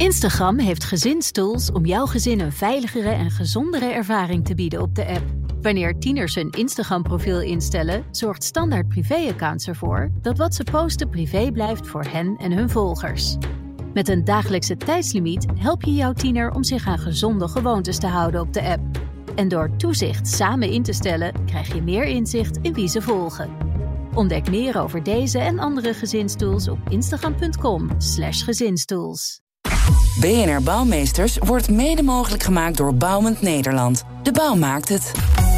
Instagram heeft gezinstools om jouw gezin een veiligere en gezondere ervaring te bieden op de app. Wanneer tieners hun Instagram-profiel instellen, zorgt Standaard Privé-accounts ervoor dat wat ze posten privé blijft voor hen en hun volgers. Met een dagelijkse tijdslimiet help je jouw tiener om zich aan gezonde gewoontes te houden op de app. En door toezicht samen in te stellen, krijg je meer inzicht in wie ze volgen. Ontdek meer over deze en andere gezinstools op instagram.com/gezinstools. BNR Bouwmeesters wordt mede mogelijk gemaakt door Bouwend Nederland. De bouw maakt het.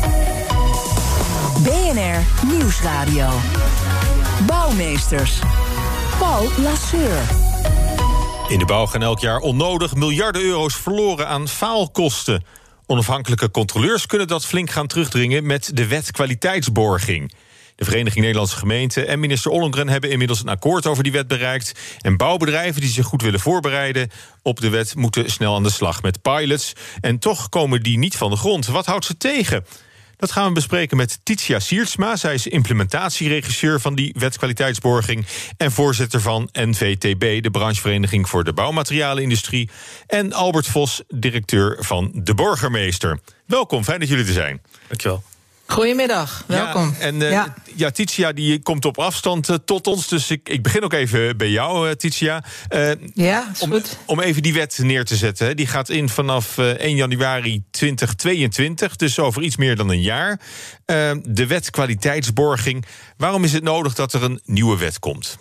BNR Nieuwsradio. Bouwmeesters. Paul Lasseur. In de bouw gaan elk jaar onnodig miljarden euro's verloren aan faalkosten. Onafhankelijke controleurs kunnen dat flink gaan terugdringen met de wet kwaliteitsborging. De Vereniging Nederlandse Gemeenten en minister Ollongren hebben inmiddels een akkoord over die wet bereikt. En bouwbedrijven die zich goed willen voorbereiden op de wet moeten snel aan de slag met pilots. En toch komen die niet van de grond. Wat houdt ze tegen? Dat gaan we bespreken met Titia Siertsma. Zij is implementatieregisseur van die wet kwaliteitsborging en voorzitter van NVTB, de branchevereniging voor de bouwmaterialenindustrie. En Albert Vos, directeur van De Borgermeester. Welkom, fijn dat jullie er zijn. Dankjewel. Goedemiddag, welkom. Ja, Titia die komt op afstand tot ons, dus ik begin ook even bij jou, Titia. Ja, is goed. Om even die wet neer te zetten. Die gaat in vanaf 1 januari 2022, dus over iets meer dan een jaar. De wet kwaliteitsborging. Waarom is het nodig dat er een nieuwe wet komt?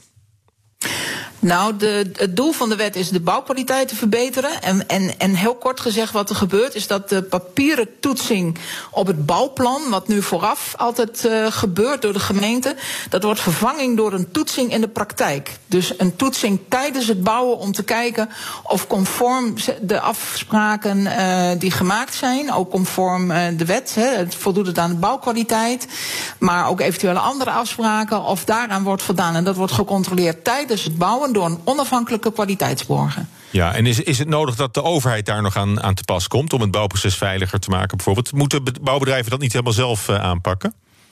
Nou, het doel van de wet is de bouwkwaliteit te verbeteren. En heel kort gezegd wat er gebeurt is dat de papieren toetsing op het bouwplan, wat nu vooraf altijd gebeurt door de gemeente, dat wordt vervanging door een toetsing in de praktijk. Dus een toetsing tijdens het bouwen om te kijken of conform de afspraken die gemaakt zijn, ook conform de wet, het voldoet het aan de bouwkwaliteit, maar ook eventuele andere afspraken, of daaraan wordt voldaan. En dat wordt gecontroleerd tijdens het bouwen door een onafhankelijke kwaliteitsborger. Ja, en is het nodig dat de overheid daar nog aan te pas komt om het bouwproces veiliger te maken bijvoorbeeld? Moeten bouwbedrijven dat niet helemaal zelf aanpakken?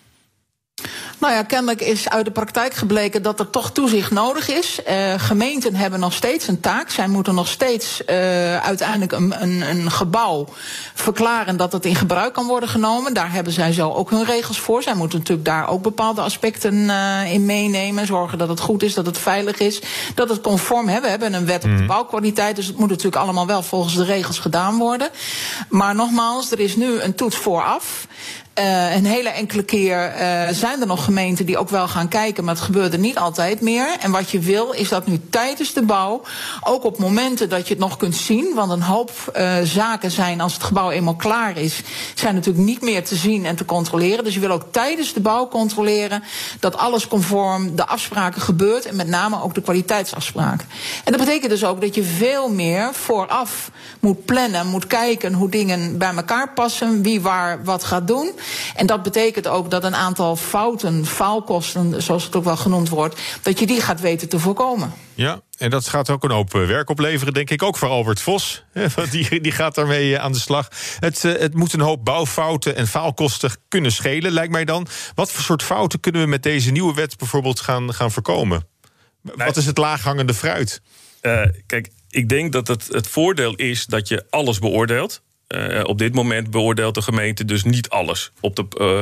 Nou ja, kennelijk is uit de praktijk gebleken dat er toch toezicht nodig is. Gemeenten hebben nog steeds een taak. Zij moeten nog steeds uiteindelijk een gebouw verklaren dat het in gebruik kan worden genomen. Daar hebben zij zo ook hun regels voor. Zij moeten natuurlijk daar ook bepaalde aspecten in meenemen. Zorgen dat het goed is, dat het veilig is, dat het conform is. We hebben een wet op de bouwkwaliteit, dus het moet natuurlijk allemaal wel volgens de regels gedaan worden. Maar nogmaals, er is nu een toets vooraf. Een hele enkele keer zijn er nog gemeenten die ook wel gaan kijken, maar het gebeurt er niet altijd meer. En wat je wil is dat nu tijdens de bouw, ook op momenten dat je het nog kunt zien, want een hoop zaken zijn als het gebouw eenmaal klaar is, zijn natuurlijk niet meer te zien en te controleren. Dus je wil ook tijdens de bouw controleren dat alles conform de afspraken gebeurt en met name ook de kwaliteitsafspraken. En dat betekent dus ook dat je veel meer vooraf moet plannen, moet kijken hoe dingen bij elkaar passen, wie waar wat gaat doen. En dat betekent ook dat een aantal fouten, faalkosten, zoals het ook wel genoemd wordt, dat je die gaat weten te voorkomen. Ja, en dat gaat ook een hoop werk opleveren, denk ik, ook voor Albert Vos. Want die gaat daarmee aan de slag. Het moet een hoop bouwfouten en faalkosten kunnen schelen, lijkt mij dan. Wat voor soort fouten kunnen we met deze nieuwe wet bijvoorbeeld gaan voorkomen? Wat is het laaghangende fruit? Kijk, ik denk dat het voordeel is dat je alles beoordeelt. Op dit moment beoordeelt de gemeente dus niet alles op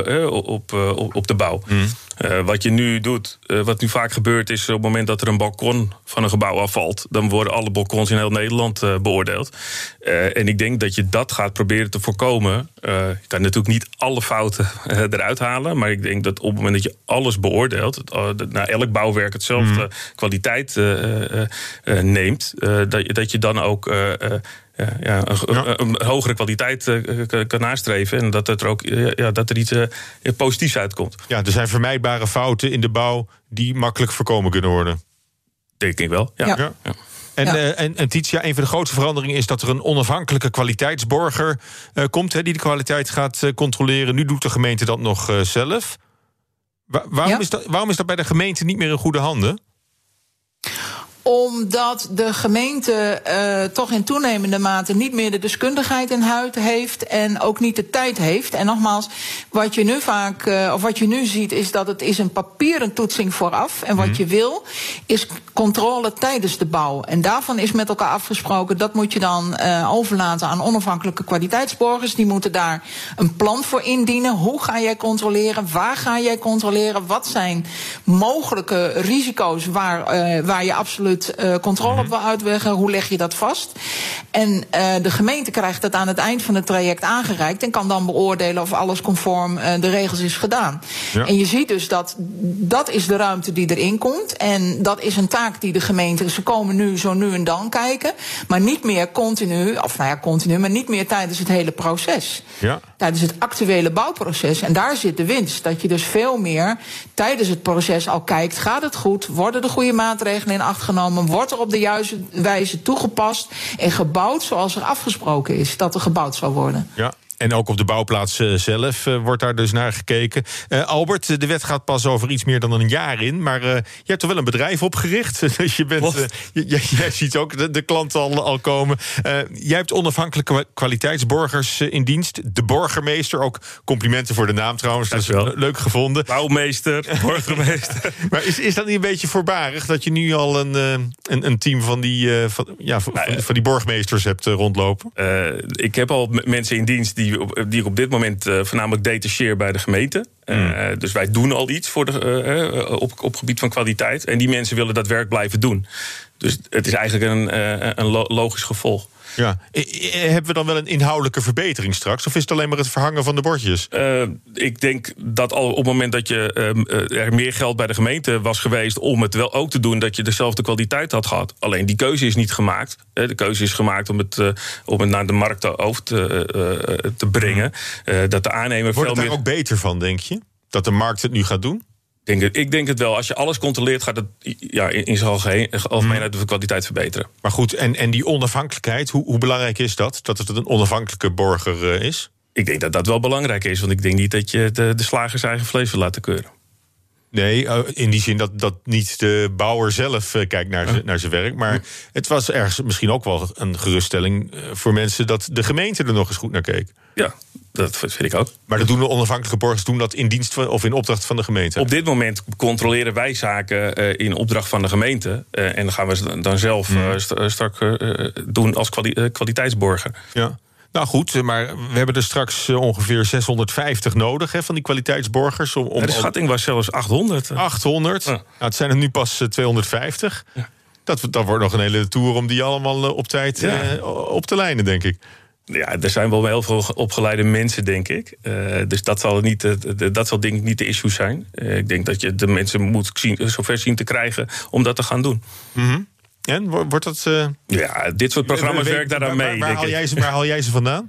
de bouw. Wat je nu doet, wat nu vaak gebeurt, is op het moment dat er een balkon van een gebouw afvalt, dan worden alle balkons in heel Nederland beoordeeld. En ik denk dat je dat gaat proberen te voorkomen. Je kan natuurlijk niet alle fouten eruit halen, maar ik denk dat op het moment dat je alles beoordeelt, elk bouwwerk hetzelfde kwaliteit neemt, dat je dan ook een hogere kwaliteit kan nastreven en dat er ook dat er iets positiefs uitkomt. Ja, er zijn vermijdbare fouten in de bouw die makkelijk voorkomen kunnen worden. Denk ik wel. Ja. En Titia, een van de grootste veranderingen is dat er een onafhankelijke kwaliteitsborger komt, die de kwaliteit gaat controleren. Nu doet de gemeente dat nog zelf. Waarom is dat bij de gemeente niet meer in goede handen? Omdat de gemeente toch in toenemende mate niet meer de deskundigheid in huis heeft en ook niet de tijd heeft. En nogmaals, wat je nu vaak, of wat je nu ziet, is dat het is een papieren toetsing vooraf. En wat je wil, is controle tijdens de bouw. En daarvan is met elkaar afgesproken, dat moet je dan overlaten aan onafhankelijke kwaliteitsborgers. Die moeten daar een plan voor indienen. Hoe ga jij controleren? Waar ga jij controleren? Wat zijn mogelijke risico's waar je absoluut controle op wil uitwegen? Hoe leg je dat vast? En de gemeente krijgt dat aan het eind van het traject aangereikt en kan dan beoordelen of alles conform de regels is gedaan. Ja. En je ziet dus dat is de ruimte die erin komt. En dat is een taak die de gemeente, ze komen nu zo nu en dan kijken, maar niet meer continu, maar niet meer tijdens het hele proces. Ja. Tijdens het actuele bouwproces. En daar zit de winst. Dat je dus veel meer tijdens het proces al kijkt, gaat het goed? Worden de goede maatregelen in acht genomen? Wordt er op de juiste wijze toegepast en gebouwd zoals er afgesproken is dat er gebouwd zal worden? Ja. En ook op de bouwplaats zelf wordt daar dus naar gekeken. Albert, de wet gaat pas over iets meer dan een jaar in. Maar je hebt toch wel een bedrijf opgericht? Dus je bent, jij ziet ook de klanten al komen. Jij hebt onafhankelijke kwaliteitsborgers in dienst. De burgemeester, ook complimenten voor de naam trouwens. Dat is leuk gevonden. Bouwmeester, burgemeester. Maar is dat niet een beetje voorbarig dat je nu al een team van die burgemeesters hebt rondlopen? Ik heb al mensen in dienst die ik op dit moment voornamelijk detacheer bij de gemeente. Dus wij doen al iets voor op gebied van kwaliteit. En die mensen willen dat werk blijven doen. Dus het is eigenlijk een logisch gevolg. Ja. Hebben we dan wel een inhoudelijke verbetering straks? Of is het alleen maar het verhangen van de bordjes? Ik denk dat al op het moment dat er meer geld bij de gemeente was geweest om het wel ook te doen, dat je dezelfde kwaliteit had gehad. Alleen die keuze is niet gemaakt. De keuze is gemaakt om het naar de markt over te brengen. Dat de aannemer wordt het daar ook beter van, denk je? Dat de markt het nu gaat doen? Ik denk het wel. Als je alles controleert, gaat het in zijn algemeenheid de kwaliteit verbeteren. Maar goed, en die onafhankelijkheid, hoe belangrijk is dat? Dat het een onafhankelijke borger is? Ik denk dat dat wel belangrijk is. Want ik denk niet dat je de slager zijn eigen vlees wil laten keuren. Nee, in die zin dat niet de bouwer zelf kijkt naar zijn werk. Maar het was ergens misschien ook wel een geruststelling voor mensen dat de gemeente er nog eens goed naar keek. Ja, dat vind ik ook. Maar dat doen de onafhankelijke borgers dat in dienst van, of in opdracht van de gemeente? Op dit moment controleren wij zaken in opdracht van de gemeente. En dan gaan we dan zelf straks doen als kwaliteitsborger. Ja. Nou goed, maar we hebben er straks ongeveer 650 nodig van die kwaliteitsborgers. De schatting was zelfs 800. 800? Ja. Nou, het zijn er nu pas 250. Ja. Dat wordt nog een hele tour om die allemaal op tijd op te lijnen, denk ik. Ja, er zijn wel heel veel opgeleide mensen, denk ik. Dus dat zal denk ik niet de issue zijn. Ik denk dat je de mensen moet zover zien te krijgen om dat te gaan doen. Mm-hmm. En wordt dat... Ja, dit soort programma's werkt daaraan mee. Waar haal jij ze vandaan?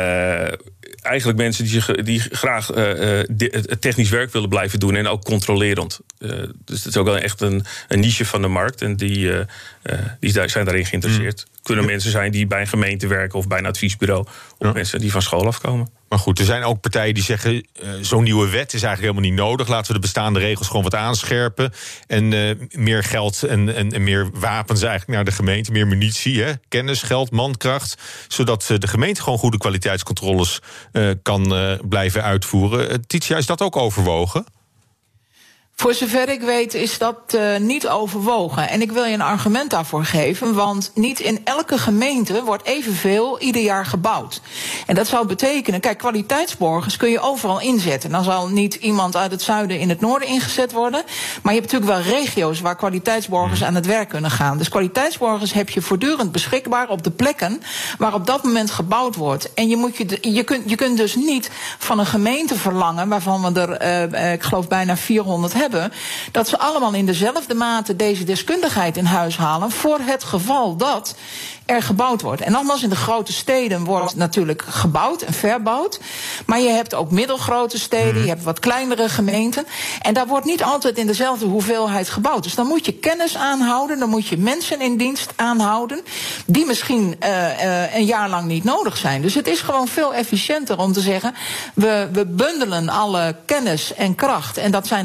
Eigenlijk mensen die graag het technisch werk willen blijven doen en ook controlerend. Dus het is ook wel echt een niche van de markt. En die zijn daarin geïnteresseerd. Kunnen mensen zijn die bij een gemeente werken of bij een adviesbureau. Of mensen die van school afkomen. Maar goed, er zijn ook partijen die zeggen, zo'n nieuwe wet is eigenlijk helemaal niet nodig. Laten we de bestaande regels gewoon wat aanscherpen. En meer geld en meer wapens eigenlijk naar de gemeente. Meer munitie, kennis, geld, mankracht. Zodat de gemeente gewoon goede kwaliteitscontroles kan blijven uitvoeren. Titia, is dat ook overwogen? Voor zover ik weet is dat niet overwogen. En ik wil je een argument daarvoor geven. Want niet in elke gemeente wordt evenveel ieder jaar gebouwd. En dat zou betekenen, kijk, kwaliteitsborgers kun je overal inzetten. Dan zal niet iemand uit het zuiden in het noorden ingezet worden. Maar je hebt natuurlijk wel regio's waar kwaliteitsborgers aan het werk kunnen gaan. Dus kwaliteitsborgers heb je voortdurend beschikbaar op de plekken waar op dat moment gebouwd wordt. En je kunt dus niet van een gemeente verlangen, waarvan we er, ik geloof, bijna 400 hebben, dat ze allemaal in dezelfde mate deze deskundigheid in huis halen voor het geval dat er gebouwd wordt. En nogmaals, in de grote steden wordt natuurlijk gebouwd en verbouwd. Maar je hebt ook middelgrote steden, je hebt wat kleinere gemeenten. En daar wordt niet altijd in dezelfde hoeveelheid gebouwd. Dus dan moet je kennis aanhouden, dan moet je mensen in dienst aanhouden die misschien een jaar lang niet nodig zijn. Dus het is gewoon veel efficiënter om te zeggen, we bundelen alle kennis en kracht. En dat zijn dan kwaliteitsborgers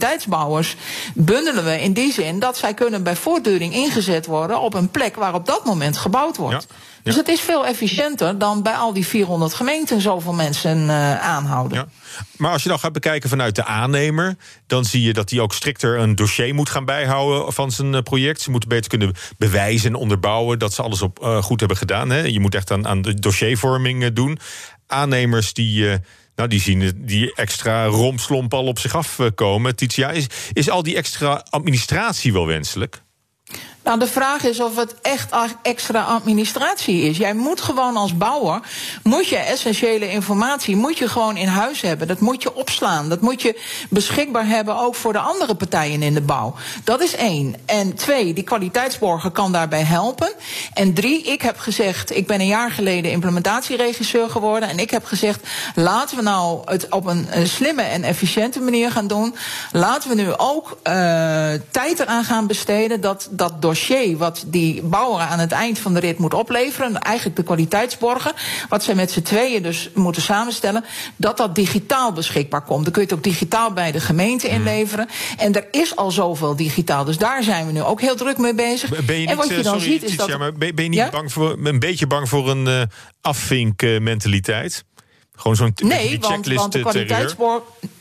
kwaliteitsbouwers bundelen we in die zin dat zij kunnen bij voortduring ingezet worden op een plek waar op dat moment gebouwd wordt. Ja. Dus het is veel efficiënter dan bij al die 400 gemeenten zoveel mensen aanhouden. Ja. Maar als je dan gaat bekijken vanuit de aannemer, dan zie je dat hij ook strikter een dossier moet gaan bijhouden van zijn project. Ze moeten beter kunnen bewijzen en onderbouwen dat ze alles goed hebben gedaan. Hè. Je moet echt aan de dossiervorming doen. Aannemers die zien die extra rompslomp al op zich afkomen. Titia, is al die extra administratie wel wenselijk? Nou, de vraag is of het echt extra administratie is. Jij moet gewoon als bouwer, moet je essentiële informatie, moet je gewoon in huis hebben. Dat moet je opslaan. Dat moet je beschikbaar hebben ook voor de andere partijen in de bouw. Dat is 1. En 2, die kwaliteitsborger kan daarbij helpen. En 3, ik heb gezegd, ik ben een jaar geleden implementatieregisseur geworden. En ik heb gezegd, laten we nou het op een slimme en efficiënte manier gaan doen. Laten we nu ook tijd eraan gaan besteden dat dossier wat die bouwer aan het eind van de rit moet opleveren, eigenlijk de kwaliteitsborgen, wat zij met z'n tweeën dus moeten samenstellen, dat digitaal beschikbaar komt. Dan kun je het ook digitaal bij de gemeente inleveren. En er is al zoveel digitaal, dus daar zijn we nu ook heel druk mee bezig. Ben je niet, en wat je dan ziet is dat... Maar ben je niet een beetje bang voor een afvinkmentaliteit? Gewoon zo'n checklist want de kwaliteitsborg...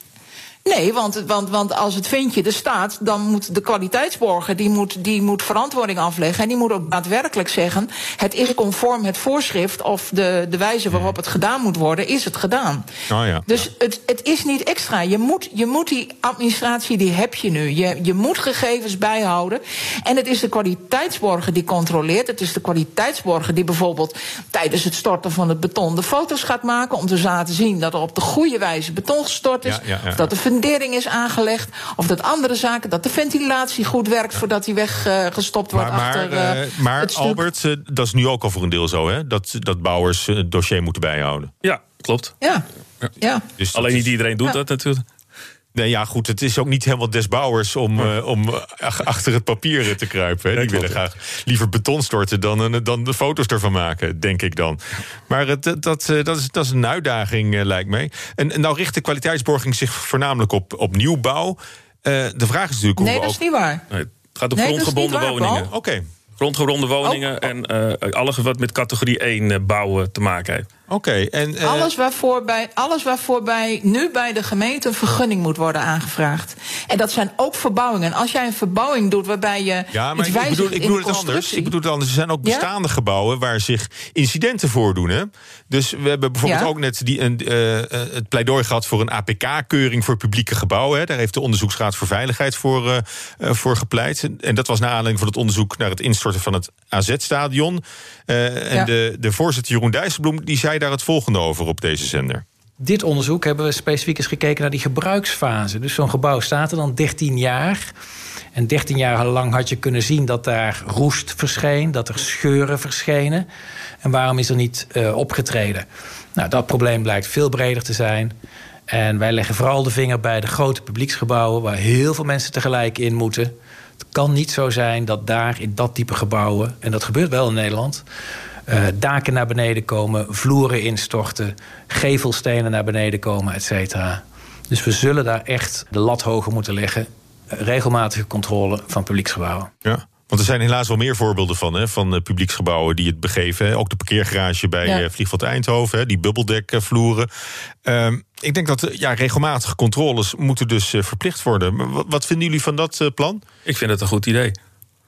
Nee, want als het vinkje er staat, dan moet de kwaliteitsborger die moet verantwoording afleggen. En die moet ook daadwerkelijk zeggen, het is conform het voorschrift of de wijze waarop het gedaan moet worden, is het gedaan. Oh ja. Dus het is niet extra. Je moet die administratie, die heb je nu. Je moet gegevens bijhouden. En het is de kwaliteitsborger die controleert. Het is de kwaliteitsborger die bijvoorbeeld tijdens het storten van het beton de foto's gaat maken om te laten zien dat er op de goede wijze beton gestort is. Of dat de fundering is aangelegd, of dat andere zaken, dat de ventilatie goed werkt voordat die weggestopt wordt maar het stuk. Albert, dat is nu ook al voor een deel zo, hè? Dat bouwers het dossier moeten bijhouden. Ja, klopt. Ja. Dus alleen niet iedereen doet dat natuurlijk. Nee, ja, goed, het is ook niet helemaal des bouwers om achter het papier te kruipen. Hè. Die willen graag liever beton storten dan de foto's ervan maken, denk ik dan. Maar dat is een uitdaging, lijkt mij. En nou richt de kwaliteitsborging zich voornamelijk op nieuwbouw. De vraag is natuurlijk... Nee, dat is niet waar. Nee, het gaat om grondgebonden woningen. Oké. Grondgebonden woningen en alles wat met categorie 1 bouwen te maken heeft. Oké. Alles waarvoor nu bij de gemeente een vergunning moet worden aangevraagd. En dat zijn ook verbouwingen. Als jij een verbouwing doet waarbij je iets wijzigt in de constructie... Ik bedoel het anders. Er zijn ook bestaande gebouwen waar zich incidenten voordoen. Hè? Dus we hebben bijvoorbeeld ook net het pleidooi gehad voor een APK-keuring voor publieke gebouwen. Hè? Daar heeft de Onderzoeksraad voor Veiligheid voor gepleit. En dat was naar aanleiding van het onderzoek naar het instorten van het AZ-stadion. De voorzitter Jeroen Dijsselbloem die zei daar het volgende over op deze zender. Dit onderzoek hebben we specifiek eens gekeken naar die gebruiksfase. Dus zo'n gebouw staat er dan 13 jaar. En 13 jaar lang had je kunnen zien dat daar roest verscheen, dat er scheuren verschenen. En waarom is er niet opgetreden? Nou, dat probleem blijkt veel breder te zijn. En wij leggen vooral de vinger bij de grote publieksgebouwen waar heel veel mensen tegelijk in moeten. Het kan niet zo zijn dat daar in dat type gebouwen, en dat gebeurt wel in Nederland, daken naar beneden komen, vloeren instorten, gevelstenen naar beneden komen, et cetera. Dus we zullen daar echt de lat hoger moeten leggen. Regelmatige controle van publieksgebouwen. Ja. Want er zijn helaas wel meer voorbeelden van publieksgebouwen die het begeven. Hè. Ook de parkeergarage bij Vliegveld Eindhoven, hè, die bubbeldekvloeren. Ik denk dat regelmatige controles moeten dus verplicht worden. Wat vinden jullie van dat plan? Ik vind het een goed idee.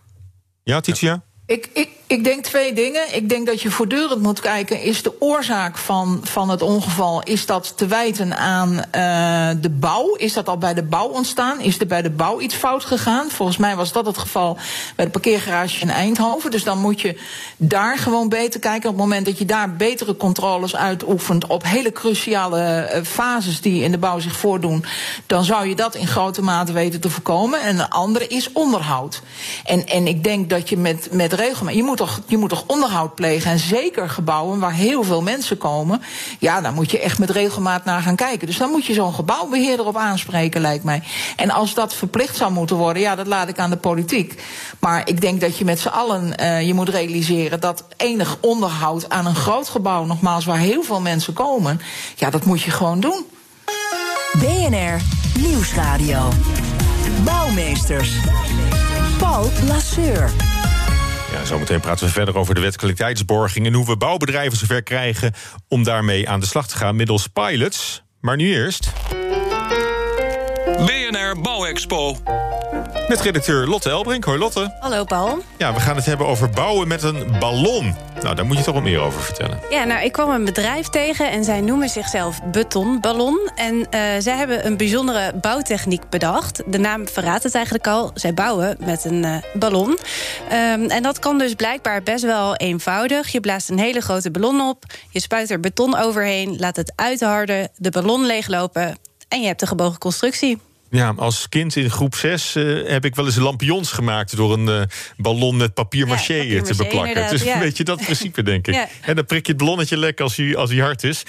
Ja, Titia? Ik denk 2 dingen. Ik denk dat je voortdurend moet kijken, is de oorzaak van het ongeval, is dat te wijten aan de bouw? Is dat al bij de bouw ontstaan? Is er bij de bouw iets fout gegaan? Volgens mij was dat het geval bij de parkeergarage in Eindhoven. Dus dan moet je daar gewoon beter kijken. Op het moment dat je daar betere controles uitoefent op hele cruciale fases die in de bouw zich voordoen, dan zou je dat in grote mate weten te voorkomen. En een andere is onderhoud. En ik denk dat je met regelmaat, je moet toch onderhoud plegen. En zeker gebouwen waar heel veel mensen komen, ja, daar moet je echt met regelmaat naar gaan kijken. Dus dan moet je zo'n gebouwbeheerder op aanspreken, lijkt mij. En als dat verplicht zou moeten worden, ja, dat laat ik aan de politiek. Maar ik denk dat je met z'n allen je moet realiseren dat enig onderhoud aan een groot gebouw, nogmaals, waar heel veel mensen komen, ja, dat moet je gewoon doen. BNR Nieuwsradio. Bouwmeesters. Paul Lasseur. Ja, zometeen praten we verder over de wet kwaliteitsborging en hoe we bouwbedrijven zover krijgen om daarmee aan de slag te gaan middels pilots. Maar nu eerst BNR Bouwexpo. met redacteur Lotte Elbrink. Hoi Lotte. Hallo Paul. Ja, we gaan het hebben over bouwen met een ballon. Nou, daar moet je toch wat meer over vertellen. Ja, nou, ik kwam een bedrijf tegen en zij noemen zichzelf Betonballon. En zij hebben een bijzondere bouwtechniek bedacht. De naam verraadt het eigenlijk al. Zij bouwen met een ballon. En dat kan dus blijkbaar best wel eenvoudig. Je blaast een hele grote ballon op. Je spuit er beton overheen, laat het uitharden, de ballon leeglopen en je hebt een gebogen constructie. Ja, als kind in groep 6 heb ik wel eens lampions gemaakt door een ballon met papier-mâché te beplakken. Het is een beetje dat principe, denk ik. Ja. En dan prik je het ballonnetje lek als hij hard is.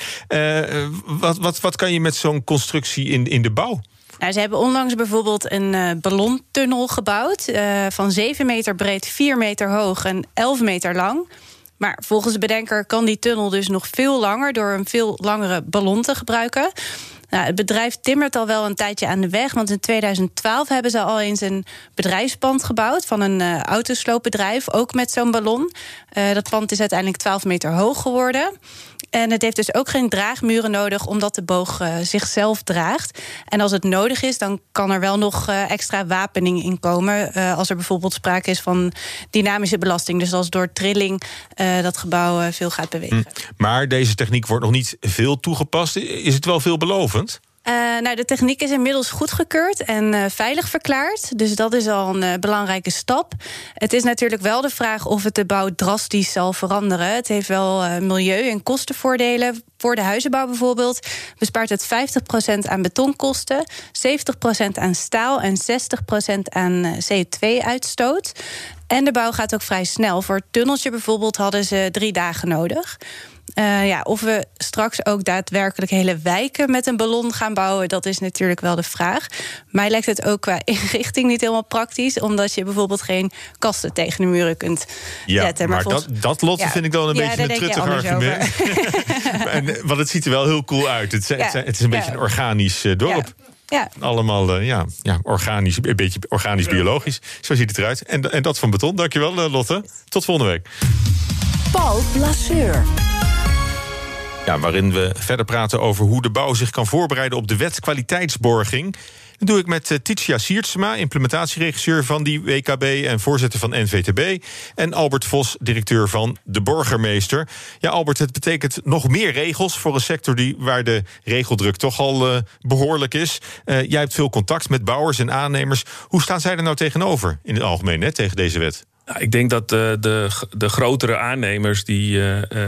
Wat kan je met zo'n constructie in de bouw? Nou, ze hebben onlangs bijvoorbeeld een ballontunnel gebouwd. Van 7 meter breed, 4 meter hoog en 11 meter lang. Maar volgens de bedenker kan die tunnel dus nog veel langer door een veel langere ballon te gebruiken. Nou, het bedrijf timmert al wel een tijdje aan de weg, want in 2012 hebben ze al eens een bedrijfspand gebouwd van een autosloopbedrijf, ook met zo'n ballon. Dat pand is uiteindelijk 12 meter hoog geworden. En het heeft dus ook geen draagmuren nodig, omdat de boog zichzelf draagt. En als het nodig is, dan kan er wel nog extra wapening in komen. Als er bijvoorbeeld sprake is van dynamische belasting. Dus als door trilling dat gebouw veel gaat bewegen. Maar deze techniek wordt nog niet veel toegepast. Is het wel veelbelovend? Nou, de techniek is inmiddels goedgekeurd en veilig verklaard. Dus dat is al een belangrijke stap. Het is natuurlijk wel de vraag of het de bouw drastisch zal veranderen. Het heeft wel milieu- en kostenvoordelen. Voor de huizenbouw bijvoorbeeld bespaart het 50% aan betonkosten, 70% aan staal en 60% aan CO2-uitstoot. En de bouw gaat ook vrij snel. Voor het tunneltje bijvoorbeeld hadden ze 3 dagen nodig. Of we straks ook daadwerkelijk hele wijken met een ballon gaan bouwen, dat is natuurlijk wel de vraag. Mij lijkt het ook qua inrichting niet helemaal praktisch, omdat je bijvoorbeeld geen kasten tegen de muren kunt zetten. Maar dat Lotte vind ik dan een beetje een truttig argument. Want het ziet er wel heel cool uit. Het is een beetje een organisch dorp. Ja. Allemaal organisch, een beetje organisch-biologisch. Zo ziet het eruit. En dat van beton. Dankjewel, Lotte. Tot volgende week. Paul Lasseur. Ja, waarin we verder praten over hoe de bouw zich kan voorbereiden op de wet kwaliteitsborging. Dat doe ik met Titia Siertsema, implementatieregisseur van die WKB en voorzitter van NVTB. En Albert Vos, directeur van De Borgermeester. Ja, Albert, het betekent nog meer regels voor een sector waar de regeldruk toch al behoorlijk is. Jij hebt veel contact met bouwers en aannemers. Hoe staan zij er nou tegenover in het algemeen, tegen deze wet? Nou, ik denk dat de grotere aannemers die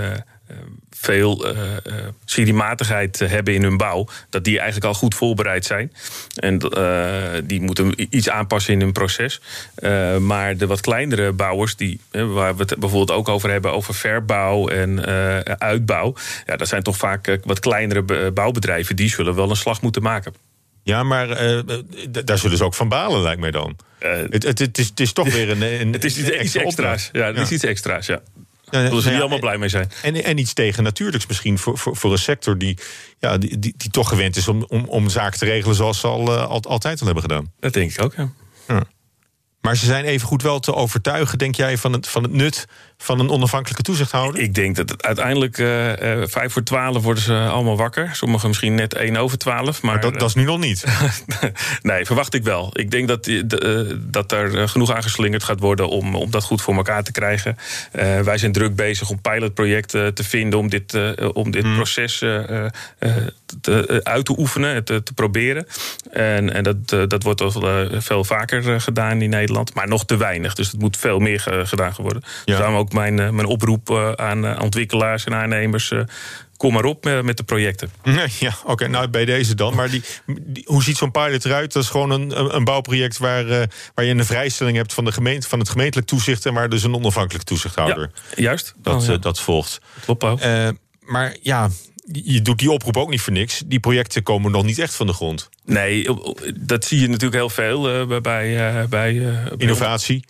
veel seriematigheid hebben in hun bouw, dat die eigenlijk al goed voorbereid zijn. En die moeten iets aanpassen in hun proces. Maar de wat kleinere bouwers, waar we het bijvoorbeeld ook over hebben, over verbouw en uitbouw, ja, dat zijn toch vaak wat kleinere bouwbedrijven, die zullen wel een slag moeten maken. Ja, maar daar zullen ze ook van balen, lijkt mij dan. Het is toch weer een het is iets extra's. Ja, het is iets extra's, ja. Daar zullen ze niet allemaal blij mee zijn. En iets tegen natuurlijks misschien voor een sector die toch gewend is om zaken te regelen zoals ze altijd al hebben gedaan. Dat denk ik ook, ja. Maar ze zijn evengoed wel te overtuigen, denk jij, van het nut van een onafhankelijke toezichthouder? Ik denk dat het uiteindelijk 11:55 worden ze allemaal wakker. Sommigen misschien net 11:55. Maar dat is nu nog niet. Nee, verwacht ik wel. Ik denk dat er genoeg aangeslingerd gaat worden om dat goed voor elkaar te krijgen. Wij zijn druk bezig om pilotprojecten te vinden om dit proces uit te oefenen, te proberen. En dat wordt al veel vaker gedaan in Nederland. Maar nog te weinig. Dus het moet veel meer gedaan worden. Ja. Dus daarom ook mijn oproep aan ontwikkelaars en aannemers. Kom maar op met de projecten. Ja, oké. Nou, bij deze dan. Maar hoe ziet zo'n pilot eruit? Dat is gewoon een bouwproject waar je een vrijstelling hebt van de gemeente, van het gemeentelijk toezicht, en waar dus een onafhankelijk toezichthouder. Ja, juist. Dat volgt. Klopt ook. Maar ja, je doet die oproep ook niet voor niks. Die projecten komen nog niet echt van de grond. Nee, dat zie je natuurlijk heel veel bij innovatie.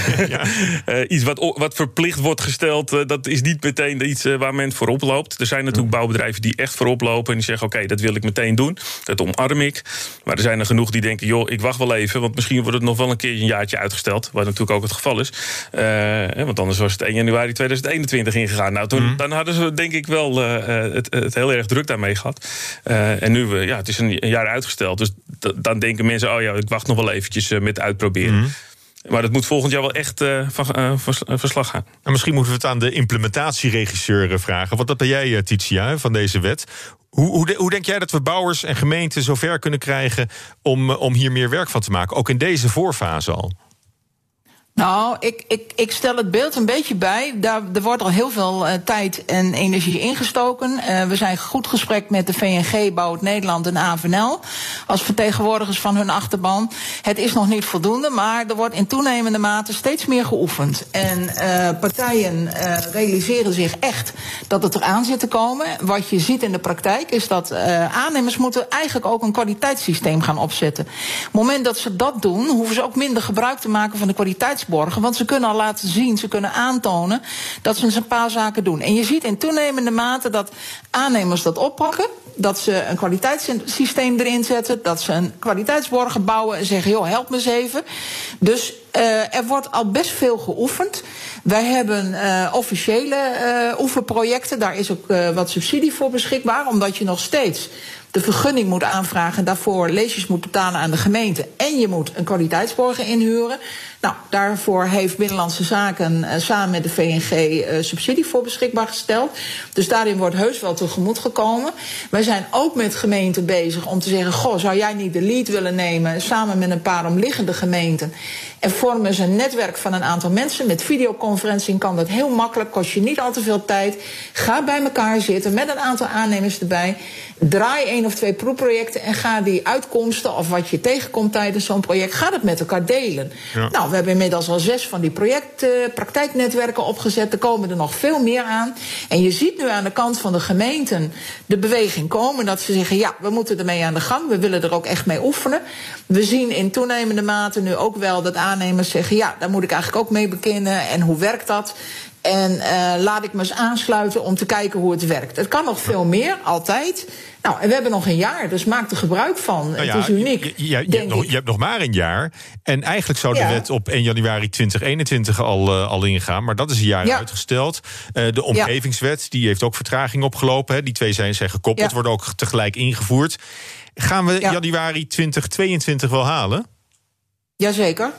Iets wat verplicht wordt gesteld, dat is niet meteen iets waar men voorop loopt. Er zijn natuurlijk bouwbedrijven die echt voorop lopen en die zeggen, oké, dat wil ik meteen doen. Dat omarm ik. Maar er zijn er genoeg die denken, joh, ik wacht wel even, want misschien wordt het nog wel een keer een jaartje uitgesteld. Wat natuurlijk ook het geval is. Want anders was het 1 januari 2021 ingegaan. Nou, dan hadden ze denk ik wel het heel erg druk daarmee gehad. En nu, het is een jaar uitgesteld. Dus dan denken mensen, oh ja, ik wacht nog wel eventjes met uitproberen. Maar dat moet volgend jaar wel echt verslag gaan. En misschien moeten we het aan de implementatieregisseur vragen. Want dat ben jij, Titia, van deze wet. Hoe denk jij dat we bouwers en gemeenten zover kunnen krijgen om hier meer werk van te maken? Ook in deze voorfase al. Nou, ik stel het beeld een beetje bij. Er wordt al heel veel tijd en energie ingestoken. We zijn in goed gesprek met de VNG, Bouwend Nederland en AVNL... als vertegenwoordigers van hun achterban. Het is nog niet voldoende, maar er wordt in toenemende mate steeds meer geoefend. En partijen realiseren zich echt dat het eraan zit te komen. Wat je ziet in de praktijk is dat aannemers moeten eigenlijk ook een kwaliteitssysteem gaan opzetten. Op het moment dat ze dat doen, hoeven ze ook minder gebruik te maken van de kwaliteitsborgen. Want ze kunnen al laten zien, ze kunnen aantonen dat ze een paar zaken doen. En je ziet in toenemende mate dat aannemers dat oppakken, dat ze een kwaliteitssysteem erin zetten, dat ze een kwaliteitsborgen bouwen en zeggen, joh, help me eens even. Dus er wordt al best veel geoefend. Wij hebben officiële oefenprojecten, daar is ook wat subsidie voor beschikbaar, omdat je nog steeds de vergunning moet aanvragen, daarvoor leesjes moet betalen aan de gemeente en je moet een kwaliteitsborgen inhuren. Nou, daarvoor heeft Binnenlandse Zaken samen met de VNG subsidie voor beschikbaar gesteld. Dus daarin wordt heus wel tegemoet gekomen. Wij zijn ook met gemeenten bezig om te zeggen, goh, zou jij niet de lead willen nemen samen met een paar omliggende gemeenten en vormen ze een netwerk van een aantal mensen. Met videoconferencing kan dat heel makkelijk, kost je niet al te veel tijd. Ga bij elkaar zitten met een aantal aannemers erbij. Draai 1 of 2 proefprojecten en ga die uitkomsten of wat je tegenkomt tijdens zo'n project, ga dat met elkaar delen. Ja. Nou, we hebben inmiddels al 6 van die praktijknetwerken opgezet. Er komen er nog veel meer aan. En je ziet nu aan de kant van de gemeenten de beweging komen dat ze zeggen, ja, we moeten ermee aan de gang. We willen er ook echt mee oefenen. We zien in toenemende mate nu ook wel dat aannemers zeggen, ja, daar moet ik eigenlijk ook mee beginnen. En hoe werkt dat? En laat ik me eens aansluiten om te kijken hoe het werkt. Het kan nog veel meer, altijd. Nou, en we hebben nog een jaar, dus maak er gebruik van. Nou ja, het is uniek. Je hebt nog maar een jaar. En eigenlijk zou de wet op 1 januari 2021 al ingaan. Maar dat is een jaar uitgesteld. De omgevingswet, die heeft ook vertraging opgelopen. Hè. Die twee zijn gekoppeld, worden ook tegelijk ingevoerd. Gaan we januari 2022 wel halen? Jazeker.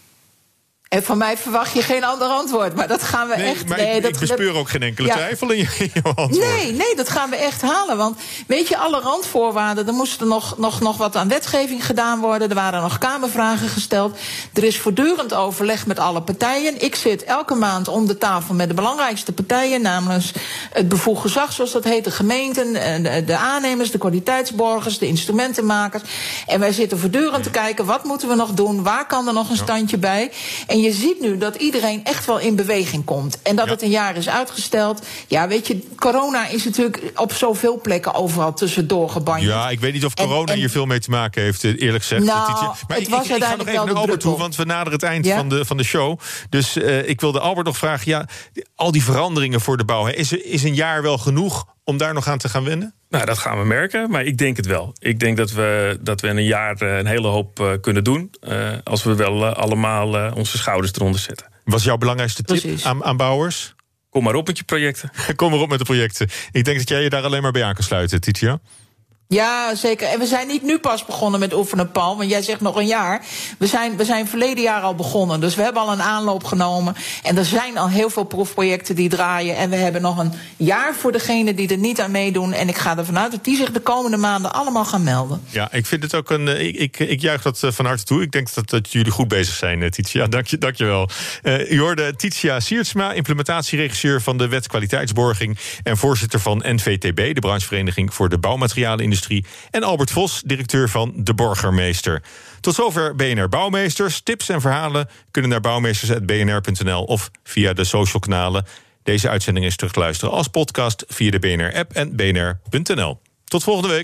En van mij verwacht je geen ander antwoord. Maar dat gaan we echt... Maar ik bespeur ook geen enkele twijfel in je antwoord. Nee, dat gaan we echt halen. Want weet je, alle randvoorwaarden, er moest er nog wat aan wetgeving gedaan worden. Er waren nog kamervragen gesteld. Er is voortdurend overleg met alle partijen. Ik zit elke maand om de tafel met de belangrijkste partijen, namens het bevoegd gezag, zoals dat heet, de gemeenten, de aannemers, de kwaliteitsborgers, de instrumentenmakers. En wij zitten voortdurend te kijken, wat moeten we nog doen? Waar kan er nog een standje bij? En je ziet nu dat iedereen echt wel in beweging komt. En dat het een jaar is uitgesteld. Ja, weet je, corona is natuurlijk op zoveel plekken overal tussendoor gebanjerd. Ja, ik weet niet of corona hier veel mee te maken heeft, eerlijk gezegd. Nou, maar ik ga nog even naar Albert toe, want we naderen het eind van de show. Dus ik wilde Albert nog vragen, ja, al die veranderingen voor de bouw, is een jaar wel genoeg om daar nog aan te gaan wennen? Nou, dat gaan we merken, maar ik denk het wel. Ik denk dat we in een jaar een hele hoop kunnen doen, als we wel allemaal onze schouders eronder zetten. Wat is jouw belangrijkste tip aan bouwers? Kom maar op met je projecten. Kom maar op met de projecten. Ik denk dat jij je daar alleen maar bij aan kan sluiten, Titia. Ja, zeker. En we zijn niet nu pas begonnen met oefenen, Paul, want jij zegt nog een jaar. We zijn verleden jaar al begonnen, dus we hebben al een aanloop genomen. En er zijn al heel veel proefprojecten die draaien. En we hebben nog een jaar voor degenen die er niet aan meedoen. En ik ga ervan uit dat die zich de komende maanden allemaal gaan melden. Ja, ik vind het ook ik juich dat van harte toe. Ik denk dat jullie goed bezig zijn, Titia. Dank je wel. U hoorde Titia Siertsma, implementatieregisseur van de Wet Kwaliteitsborging en voorzitter van NVTB, de branchevereniging voor de bouwmaterialenindustrie. En Albert Vos, directeur van De Borgermeester. Tot zover BNR Bouwmeesters. Tips en verhalen kunnen naar bouwmeesters@bnr.nl of via de social kanalen. Deze uitzending is terug te luisteren als podcast via de BNR-app en bnr.nl. Tot volgende week.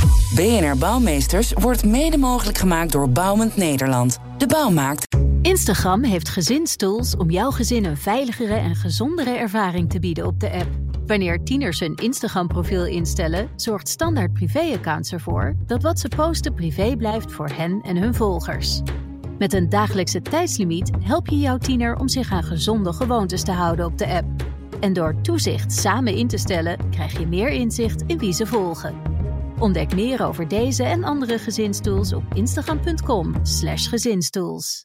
BNR Bouwmeesters wordt mede mogelijk gemaakt door Bouwend Nederland. De bouw maakt. Instagram heeft gezinstools om jouw gezin een veiligere en gezondere ervaring te bieden op de app. Wanneer tieners een Instagram-profiel instellen, zorgt Standaard Privé-accounts ervoor dat wat ze posten privé blijft voor hen en hun volgers. Met een dagelijkse tijdslimiet help je jouw tiener om zich aan gezonde gewoontes te houden op de app. En door toezicht samen in te stellen, krijg je meer inzicht in wie ze volgen. Ontdek meer over deze en andere gezinstools op instagram.com/gezinstools.